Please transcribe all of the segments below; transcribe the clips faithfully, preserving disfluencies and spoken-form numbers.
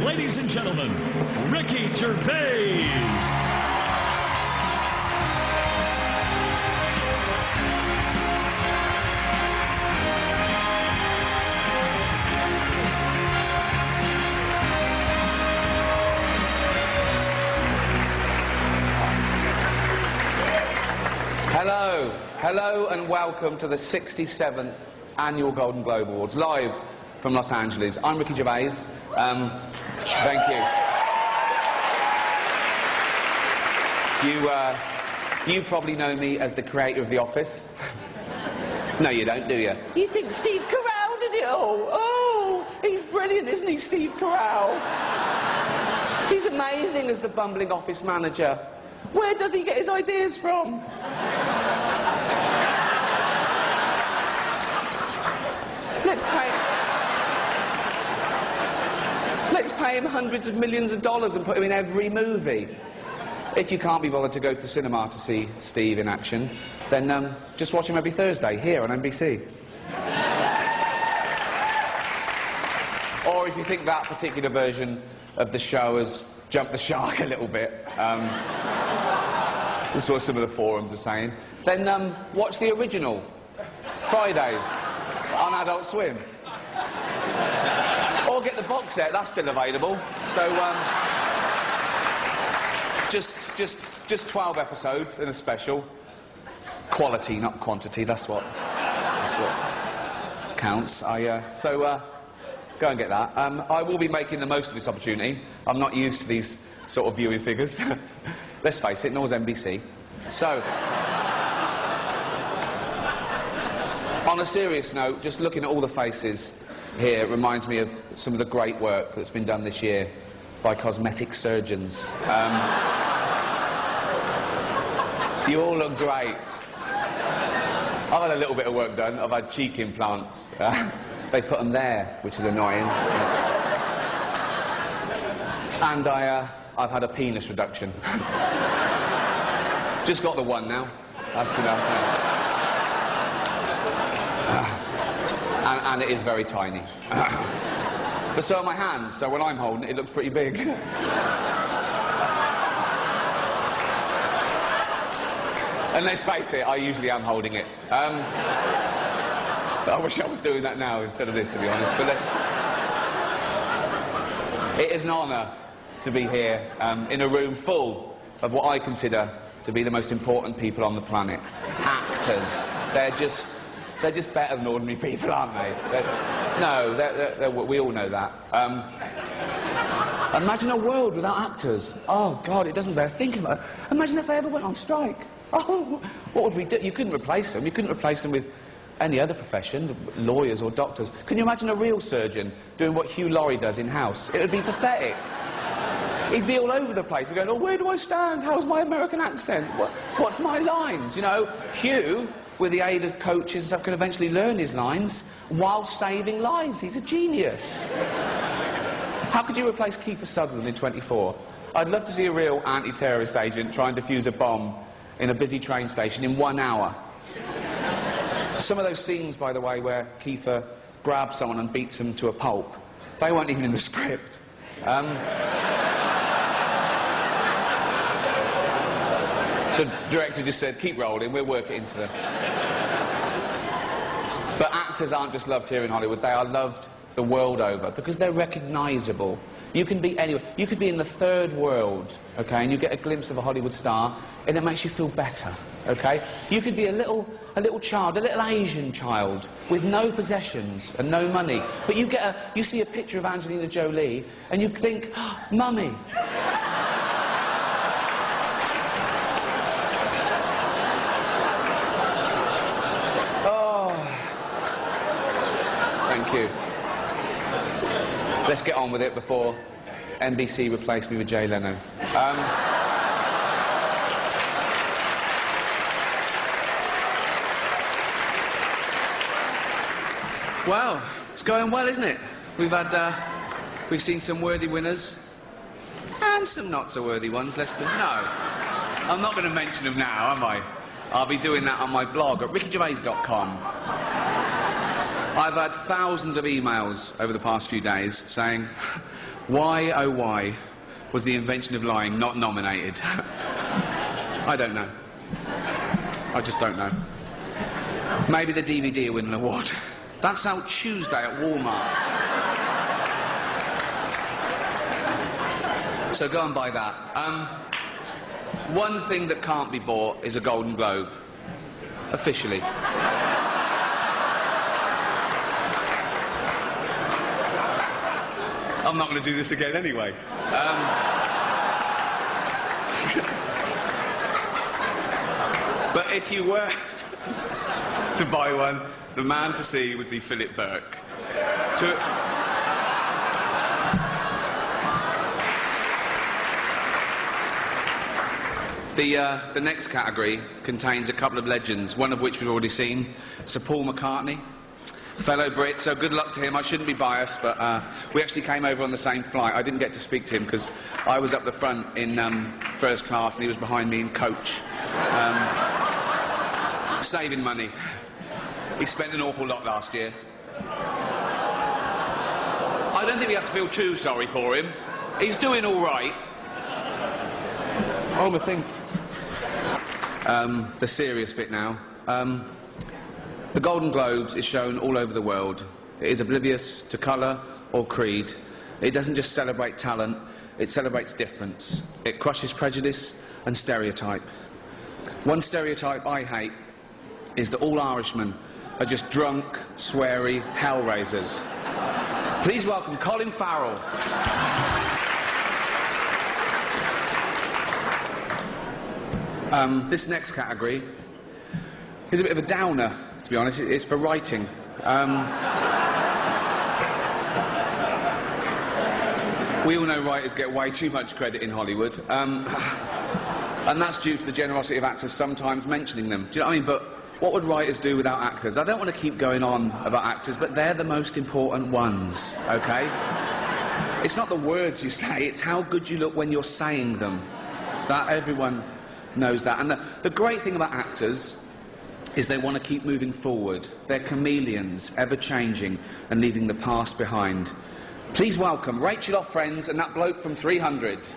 ladies and gentlemen, Ricky Gervais. Hello, hello and welcome to the sixty-seventh Annual Golden Globe Awards, live from Los Angeles. I'm Ricky Gervais. Um, thank you. You, uh, you probably know me as the creator of The Office. No, you don't, do you? You think Steve Carell did it all? Oh, he's brilliant, isn't he, Steve Carell? He's amazing as the bumbling office manager. Where does he get his ideas from? Let's pay... Let's pay him hundreds of millions of dollars and put him in every movie. If you can't be bothered to go to the cinema to see Steve in action, then um, just watch him every Thursday here on N B C. Or if you think that particular version of the show has jumped the shark a little bit, um, this is what some of the forums are saying, then um, watch the original, Fridays, on Adult Swim. Or get the box set, that's still available. So, um, just, just, just twelve episodes in a special. Quality, not quantity, that's what, that's what counts. I, uh, so, uh, go and get that. Um, I will be making the most of this opportunity. I'm not used to these sort of viewing figures. Let's face it, nor's N B C. So, on a serious note, just looking at all the faces here reminds me of some of the great work that's been done this year by cosmetic surgeons. Um, you all look great. I've had a little bit of work done. I've had cheek implants. Uh, they put them there, which is annoying. And I, uh, I've had a penis reduction. Just got the one now. That's enough. Uh, and, and it is very tiny. But so are my hands, so when I'm holding it, it looks pretty big. And let's face it, I usually am holding it. Um, I wish I was doing that now instead of this, to be honest. But let's... It is an honour to be here um, in a room full of what I consider to be the most important people on the planet. Actors. They're just... They're just better than ordinary people, aren't they? That's, no, they're, they're, they're, we all know that. Um, imagine a world without actors. Oh, God, it doesn't bear thinking about it. Imagine if they ever went on strike. Oh, what would we do? You couldn't replace them. You couldn't replace them with any other profession, lawyers or doctors. Can you imagine a real surgeon doing what Hugh Laurie does in-house? It would be pathetic. He'd be all over the place. We're going, oh, where do I stand? How's my American accent? What, what's my lines? You know, Hugh, with the aid of coaches and stuff, can eventually learn his lines while saving lives. He's a genius. How could you replace Kiefer Sutherland in twenty-four? I'd love to see a real anti-terrorist agent try and defuse a bomb in a busy train station in one hour. Some of those scenes, by the way, where Kiefer grabs someone and beats them to a pulp, they weren't even in the script. Um, the director just said, keep rolling, we'll work it into the... But actors aren't just loved here in Hollywood, they are loved the world over, because they're recognisable. You can be anywhere. You could be in the third world, okay, and you get a glimpse of a Hollywood star, and it makes you feel better, okay? You could be a little, a little child, a little Asian child, with no possessions and no money, but you get a, you see a picture of Angelina Jolie, and you think, oh, Mummy. Thank you. Let's get on with it before N B C replaced me with Jay Leno. Um, well, it's going well, isn't it? We've had, uh, we've seen some worthy winners and some not so worthy ones. Let's be, no, I'm not going to mention them now, am I? I'll be doing that on my blog at ricky gervais dot com. I've had thousands of emails over the past few days saying, Why, oh why, was The Invention of Lying not nominated? I don't know. I just don't know. Maybe the D V D will win an award. That's out Tuesday at Walmart. So go and buy that. Um, one thing that can't be bought is a Golden Globe. Officially. I'm not going to do this again anyway. Um, but if you were to buy one, the man to see would be Philip Burke. To The, uh, the next category contains a couple of legends, one of which we've already seen, Sir Paul McCartney, fellow Brit, so good luck to him. I shouldn't be biased, but uh, we actually came over on the same flight. I didn't get to speak to him because I was up the front in um, first class and he was behind me in coach. Um, saving money. He spent an awful lot last year. I don't think we have to feel too sorry for him. He's doing all right. Oh, the thing. Um, the serious bit now. Um, the Golden Globes is shown all over the world. It is oblivious to colour or creed. It doesn't just celebrate talent, it celebrates difference. It crushes prejudice and stereotype. One stereotype I hate is that all Irishmen are just drunk, sweary hellraisers. Please welcome Colin Farrell. Um, this next category is a bit of a downer, to be honest. It's for writing. Um, we all know writers get way too much credit in Hollywood, um, and that's due to the generosity of actors sometimes mentioning them. Do you know what I mean? But what would writers do without actors? I don't want to keep going on about actors, but they're the most important ones, okay? It's not the words you say, it's how good you look when you're saying them. That everyone knows that. And the, the great thing about actors is they want to keep moving forward. They're chameleons, ever-changing and leaving the past behind. Please welcome Rachel off Friends and that bloke from three hundred.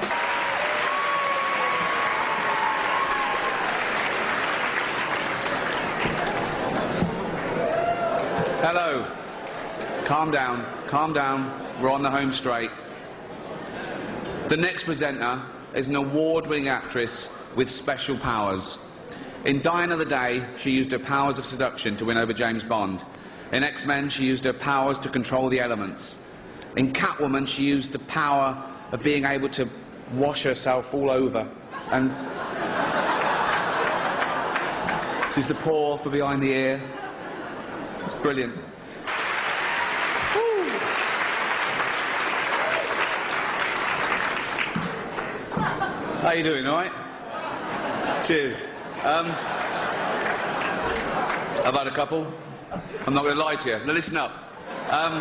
Hello. Calm down, calm down. We're on the home straight. The next presenter is an award-winning actress with special powers. In Die Another Day, she used her powers of seduction to win over James Bond. In X-Men, she used her powers to control the elements. In Catwoman, she used the power of being able to wash herself all over. And she's the paw for behind the ear. It's brilliant. Woo. How you doing, all right? Cheers. Um, I've had a couple. I'm not going to lie to you. Now listen up. Um,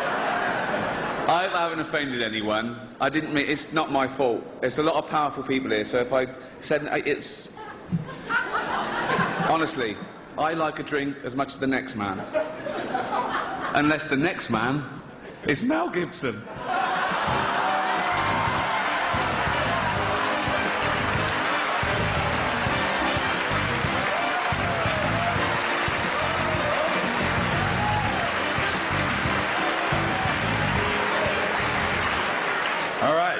I haven't offended anyone. I didn't mean... It's not my fault. There's a lot of powerful people here, so if I said... It's... Honestly, I like a drink as much as the next man. Unless the next man is Mel Gibson. All right.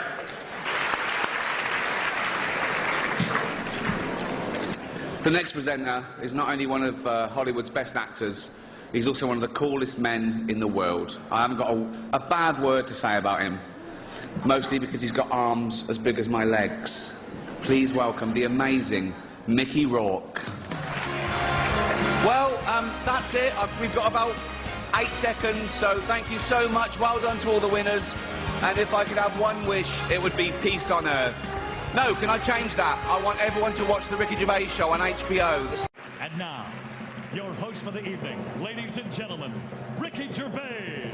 The next presenter is not only one of uh, Hollywood's best actors, he's also one of the coolest men in the world. I haven't got a, a bad word to say about him, mostly because he's got arms as big as my legs. Please welcome the amazing Mickey Rourke. Well, um, that's it. I've, we've got about eight seconds, so thank you so much. Well done to all the winners. And if I could have one wish, it would be peace on earth. No, can I change that? I want everyone to watch the Ricky Gervais Show on H B O. And now, your host for the evening, ladies and gentlemen, Ricky Gervais.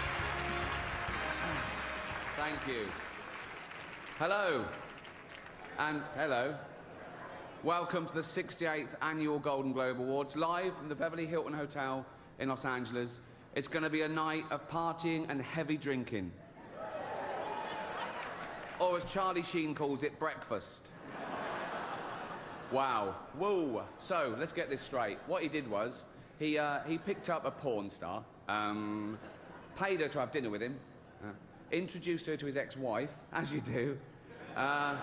Thank you. Hello. And hello. Welcome to the sixty-eighth Annual Golden Globe Awards, live from the Beverly Hilton Hotel in Los Angeles. It's going to be a night of partying and heavy drinking. Or as Charlie Sheen calls it, breakfast. Wow. Whoa. So, let's get this straight. What he did was, he, uh, he picked up a porn star, um, paid her to have dinner with him, uh, introduced her to his ex-wife, as you do, uh,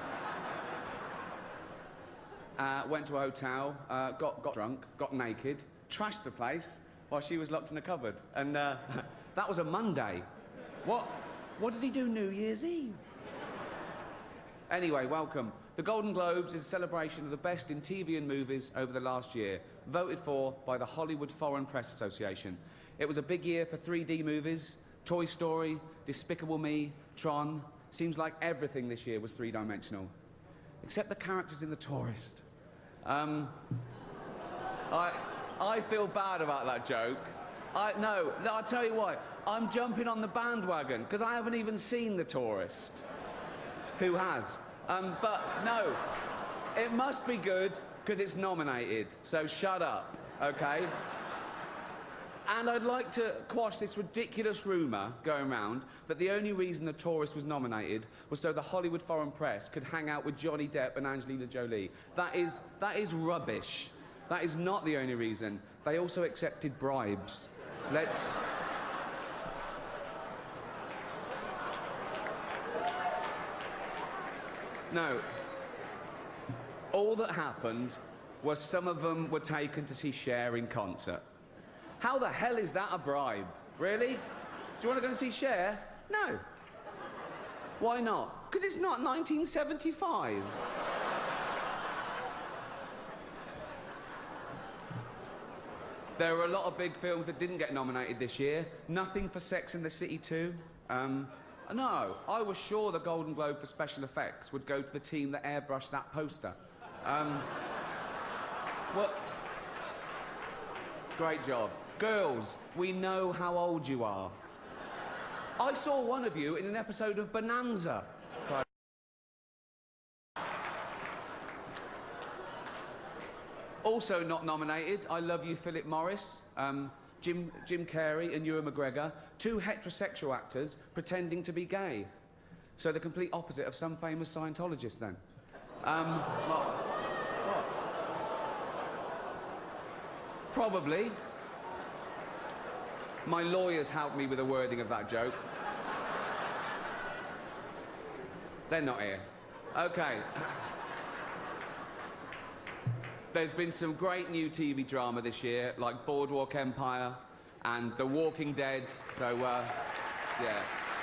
uh, went to a hotel, uh, got, got drunk, got naked, trashed the place while she was locked in a cupboard. And uh, that was a Monday. What, what did he do New Year's Eve? Anyway, welcome. The Golden Globes is a celebration of the best in T V and movies over the last year, voted for by the Hollywood Foreign Press Association. It was a big year for three D movies, Toy Story, Despicable Me, Tron. Seems like everything this year was three-dimensional, except the characters in The Tourist. Um, I, I feel bad about that joke. I, no, no, I'll tell you why. I'm jumping on the bandwagon, because I haven't even seen The Tourist. Who has? Um, but no, it must be good because it's nominated, so shut up, okay? And I'd like to quash this ridiculous rumour going around that the only reason The Tourist was nominated was so the Hollywood Foreign Press could hang out with Johnny Depp and Angelina Jolie. That is, that is rubbish. That is not the only reason. They also accepted bribes. Let's... No. All that happened was some of them were taken to see Cher in concert. How the hell is that a bribe? Really? Do you want to go and see Cher? No. Why not? Because it's not nineteen seventy-five. There were a lot of big films that didn't get nominated this year. Nothing for Sex and the City two. Um, no, I was sure the Golden Globe for special effects would go to the team that airbrushed that poster. Um, what? Great job. Girls, we know how old you are. I saw one of you in an episode of Bonanza. Also not nominated, I Love You, Philip Morris, um, Jim, Jim Carrey and Ewan McGregor, two heterosexual actors pretending to be gay. So the complete opposite of some famous Scientologists, then. Um, what? What? Probably. My lawyers helped me with the wording of that joke. They're not here. Okay. There's been some great new T V drama this year, like Boardwalk Empire and The Walking Dead, so, uh, yeah.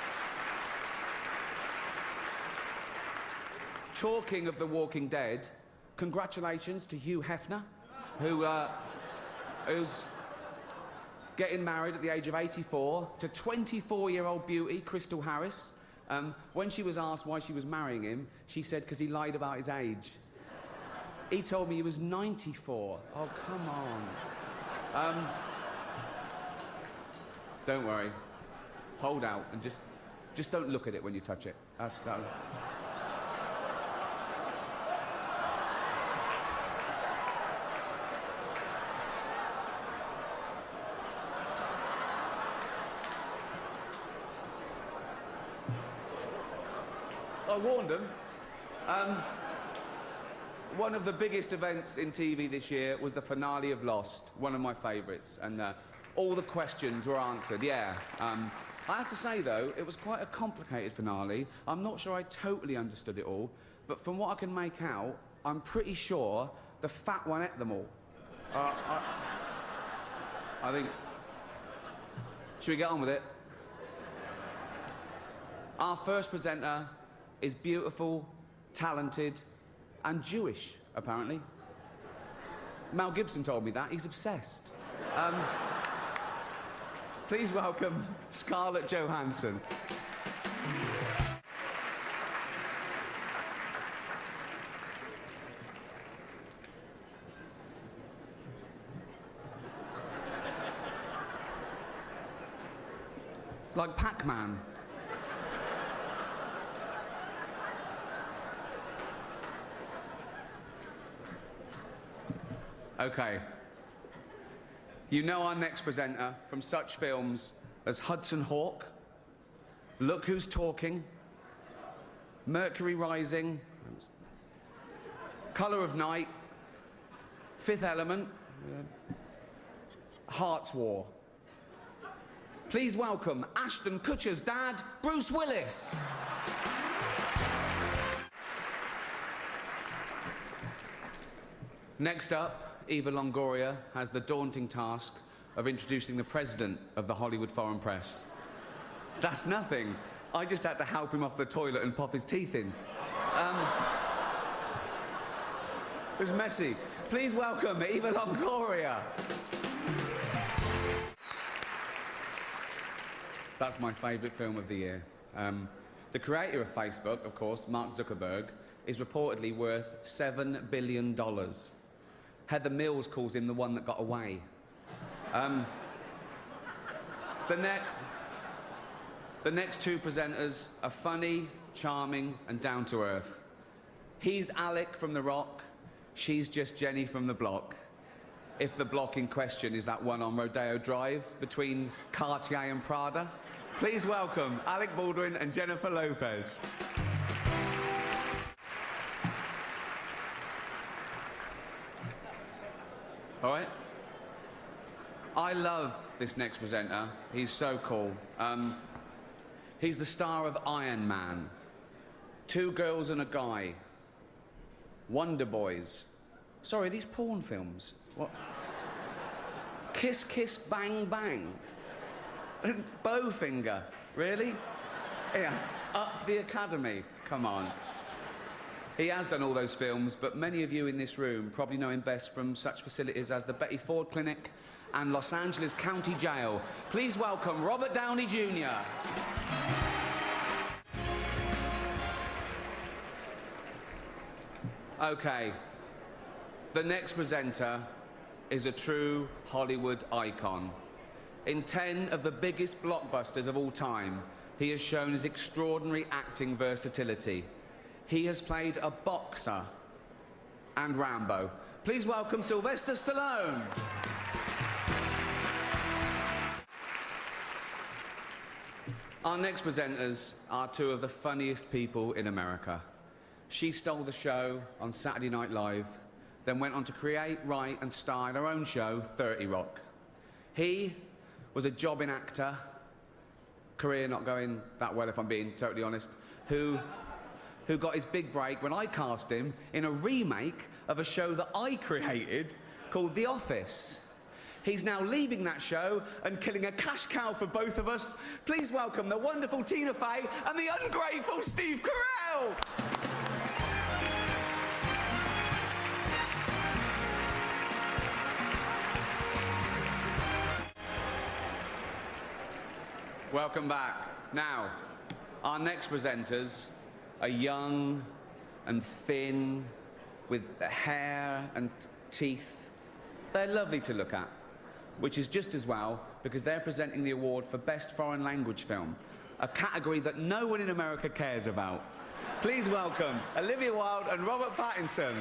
Talking of The Walking Dead, congratulations to Hugh Hefner, who, uh, who's getting married at the age of eighty-four to twenty-four-year-old beauty Crystal Harris. Um, when she was asked why she was marrying him, she said because he lied about his age. He told me he was ninety-four. Oh, come on. Um, don't worry. Hold out and just, just don't look at it when you touch it. That's that. I warned him. Um, One of the biggest events in T V this year was the finale of Lost, one of my favourites, and uh, all the questions were answered, yeah. Um, I have to say, though, it was quite a complicated finale. I'm not sure I totally understood it all, but from what I can make out, I'm pretty sure the fat one ate them all. Uh, I, I think... Should we get on with it? Our first presenter is beautiful, talented, and Jewish, apparently. Mel Gibson told me that. He's obsessed. Um, please welcome Scarlett Johansson. Like Pac-Man. Okay. You know our next presenter from such films as Hudson Hawk, Look Who's Talking, Mercury Rising, Colour of Night, Fifth Element, Heart's War. Please welcome Ashton Kutcher's dad, Bruce Willis. Next up, Eva Longoria has the daunting task of introducing the president of the Hollywood Foreign Press. That's nothing. I just had to help him off the toilet and pop his teeth in. Um, it was messy. Please welcome Eva Longoria. That's my favourite film of the year. Um, the creator of Facebook, of course, Mark Zuckerberg, is reportedly worth seven billion dollars. Heather Mills calls him the one that got away. Um, the, ne the next two presenters are funny, charming, and down to earth. He's Alec from The Rock, she's just Jenny from The Block. If the block in question is that one on Rodeo Drive between Cartier and Prada. Please welcome Alec Baldwin and Jennifer Lopez. All right? I love this next presenter. He's so cool. Um, he's the star of Iron Man, Two Girls and a Guy, Wonder Boys. Sorry, these porn films. What? Kiss, Kiss, Bang, Bang. Bowfinger. Really? Yeah. Up the Academy. Come on. He has done all those films, but many of you in this room probably know him best from such facilities as the Betty Ford Clinic and Los Angeles County Jail. Please welcome Robert Downey Junior Okay. The next presenter is a true Hollywood icon. In ten of the biggest blockbusters of all time, he has shown his extraordinary acting versatility. He has played a boxer and Rambo. Please welcome Sylvester Stallone. Our next presenters are two of the funniest people in America. She stole the show on Saturday Night Live, then went on to create, write and star in her own show, thirty Rock. He was a jobbing actor, career not going that well if I'm being totally honest, who, who got his big break when I cast him in a remake of a show that I created called The Office. He's now leaving that show and killing a cash cow for both of us. Please welcome the wonderful Tina Fey and the ungrateful Steve Carell. Welcome back. Now, our next presenters are young and thin, with hair and teeth. They're lovely to look at, which is just as well because they're presenting the award for Best Foreign Language Film, a category that no one in America cares about. Please welcome Olivia Wilde and Robert Pattinson.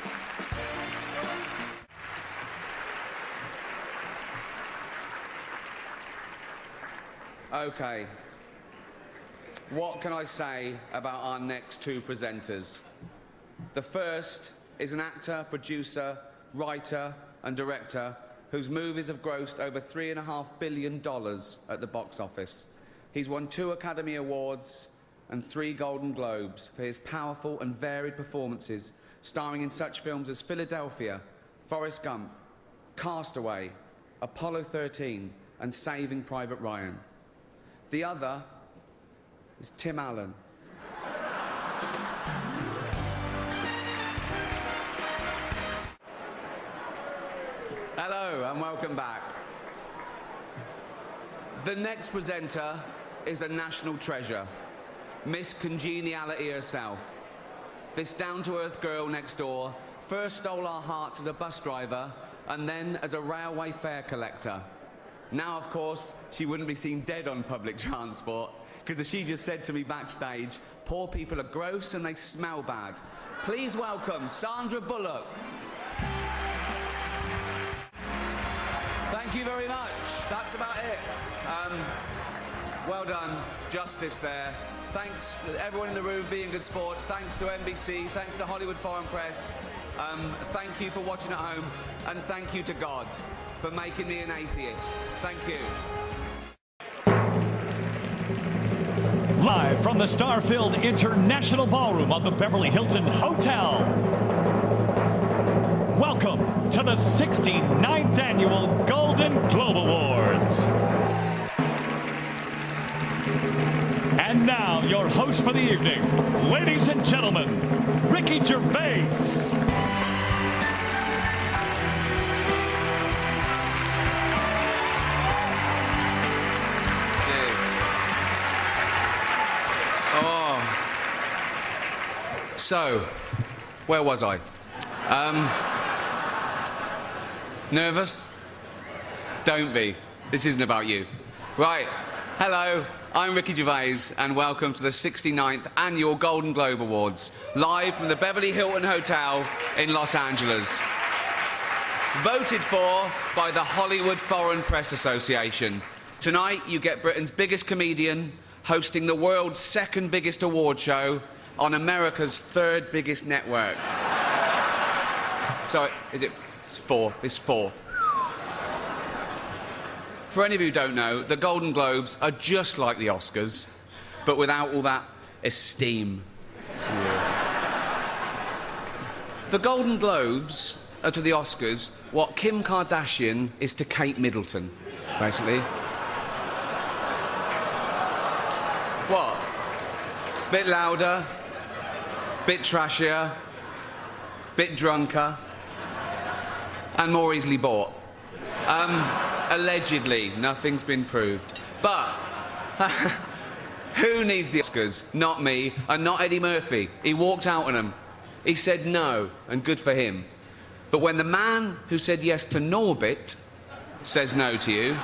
Okay. What can I say about our next two presenters? The first is an actor, producer, writer and director whose movies have grossed over three and a half billion dollars at the box office. He's won two Academy Awards and three Golden Globes for his powerful and varied performances, starring in such films as Philadelphia, Forrest Gump, Castaway, Apollo thirteen and Saving Private Ryan. The other is Tim Allen. Hello and welcome back. The next presenter is a national treasure, Miss Congeniality herself. This down-to-earth girl next door first stole our hearts as a bus driver and then as a railway fare collector. Now, of course, she wouldn't be seen dead on public transport, because as she just said to me backstage, poor people are gross and they smell bad. Please welcome Sandra Bullock. you very much. That's about it. Um, well done. Justice there. Thanks to everyone in the room being good sports. Thanks to N B C. Thanks to Hollywood Foreign Press. Um, thank you for watching at home. And thank you to God for making me an atheist. Thank you. Live from the star-filled International Ballroom of the Beverly Hilton Hotel. Welcome to the sixty-ninth Annual Golden Globe Awards. And now, your host for the evening, ladies and gentlemen, Ricky Gervais. So, where was I? Um, nervous? Don't be. This isn't about you. Right. Hello, I'm Ricky Gervais, and welcome to the sixty-ninth Annual Golden Globe Awards, live from the Beverly Hilton Hotel in Los Angeles. Voted for by the Hollywood Foreign Press Association. Tonight, you get Britain's biggest comedian hosting the world's second biggest award show on America's third biggest network. So, is it? It's fourth. It's fourth. For any of you who don't know, the Golden Globes are just like the Oscars, but without all that esteem. The Golden Globes are to the Oscars what Kim Kardashian is to Kate Middleton, basically. What? Bit louder, bit trashier, bit drunker, and more easily bought. Um, allegedly, nothing's been proved. But who needs the Oscars? Not me, and not Eddie Murphy. He walked out on them. He said no, and good for him. But when the man who said yes to Norbit says no to you,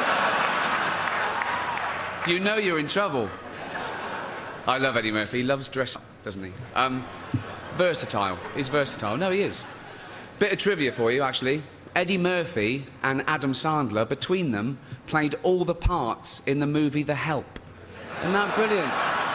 you know you're in trouble. I love Eddie Murphy. He loves dressing up, doesn't he? Um, versatile. He's versatile. No, he is. Bit of trivia for you, actually. Eddie Murphy and Adam Sandler, between them, played all the parts in the movie The Help. Isn't that brilliant?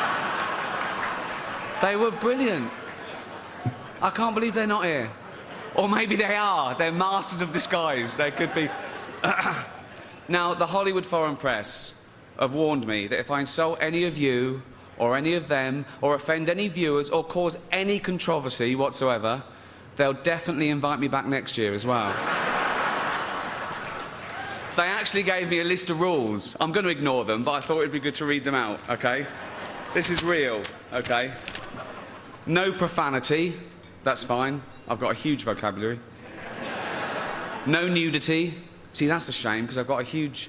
They were brilliant. I can't believe they're not here. Or maybe they are. They're masters of disguise. They could be. Now, the Hollywood Foreign Press have warned me that if I insult any of you or any of them, or offend any viewers, or cause any controversy whatsoever, they'll definitely invite me back next year as well. They actually gave me a list of rules. I'm going to ignore them, but I thought it'd be good to read them out, OK? This is real, OK? No profanity. That's fine. I've got a huge vocabulary. No nudity. See, that's a shame, because I've got a huge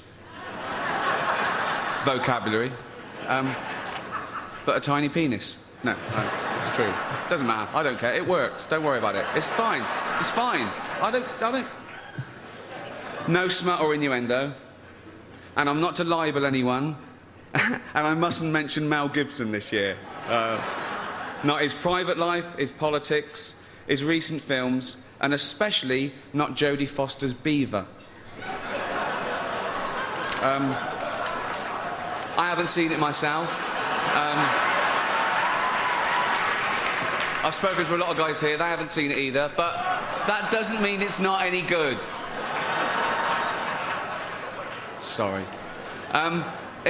vocabulary. Um... But a tiny penis. No, no, it's true. Doesn't matter. I don't care. It works. Don't worry about it. It's fine. It's fine. I don't... I don't... No smut or innuendo. And I'm not to libel anyone. And I mustn't mention Mel Gibson this year. Uh, not his private life, his politics, his recent films, and especially not Jodie Foster's Beaver. Um, I haven't seen it myself. Um, I've spoken to a lot of guys here, they haven't seen it either, but that doesn't mean it's not any good. Sorry. Um,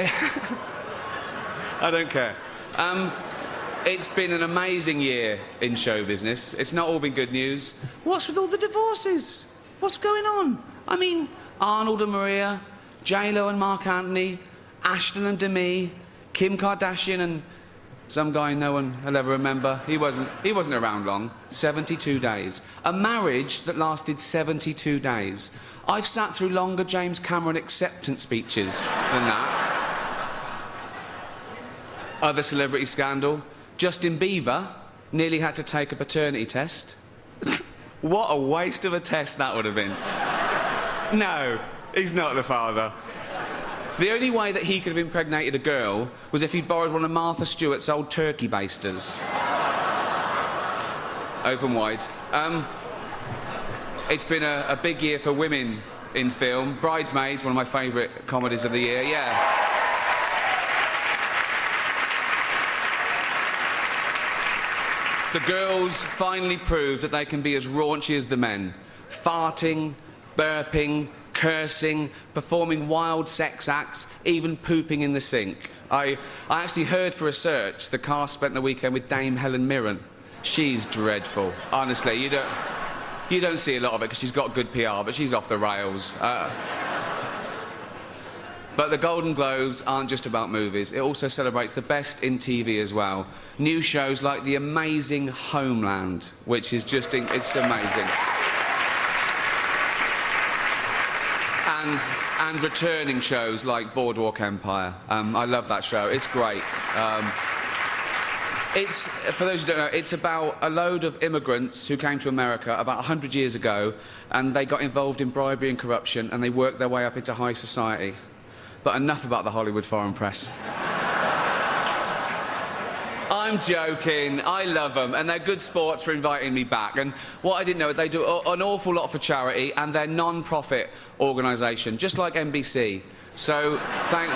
I don't care. Um, it's been an amazing year in show business. It's not all been good news. What's with all the divorces? What's going on? I mean, Arnold and Maria, J Lo and Mark Anthony, Ashton and Demi, Kim Kardashian and some guy no one will ever remember. He wasn't, he wasn't around long. seventy-two days. A marriage that lasted seventy-two days. I've sat through longer James Cameron acceptance speeches than that. Other celebrity scandal. Justin Bieber nearly had to take a paternity test. What a waste of a test that would have been. No, he's not the father. The only way that he could have impregnated a girl was if he'd borrowed one of Martha Stewart's old turkey basters. Open wide. Um, it's been a, a big year for women in film. Bridesmaids, one of my favourite comedies of the year, yeah. The girls finally proved that they can be as raunchy as the men. Farting, burping, cursing, performing wild sex acts, even pooping in the sink. I, I actually heard for a search the cast spent the weekend with Dame Helen Mirren. She's dreadful. Honestly, you don't, you don't see a lot of it because she's got good P R, but she's off the rails. Uh, But the Golden Globes aren't just about movies. It also celebrates the best in T V as well. New shows like the amazing Homeland, which is just... In it's amazing. And, and returning shows like Boardwalk Empire. Um, I love that show. It's great. Um, it's, for those who don't know, it's about a load of immigrants who came to America about one hundred years ago, and they got involved in bribery and corruption, and they worked their way up into high society. But enough about the Hollywood foreign press. I'm joking. I love them, and they're good sports for inviting me back. And what I didn't know, they do an awful lot for charity, and they're non-profit organisation, just like N B C. So, thank...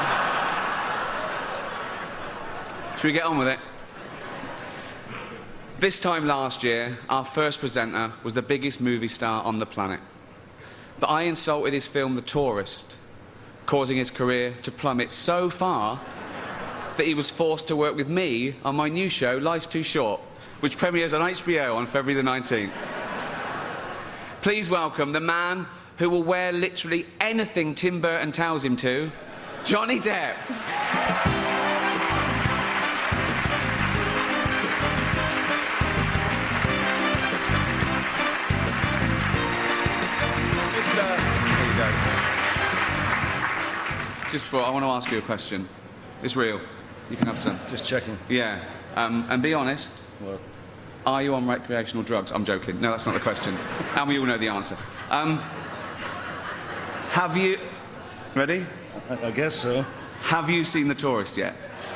Should we get on with it? This time last year, our first presenter was the biggest movie star on the planet. But I insulted his film The Tourist, causing his career to plummet so far that he was forced to work with me on my new show, Life's Too Short, which premieres on H B O on February the nineteenth. Please welcome the man who will wear literally anything Tim Burton tells him to, Johnny Depp. There you go. Just before, I want to ask you a question. It's real. You can have some. Just checking. Yeah. Um, and be honest. What? Are you on recreational drugs? I'm joking. No, that's not the question. And we all know the answer. Um, have you... Ready? I, I guess so. Have you seen The Tourist yet?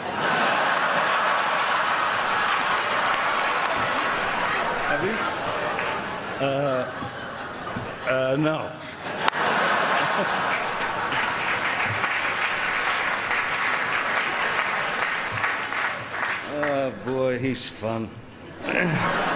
Have you? Uh... Uh, no. Oh, boy, he's fun.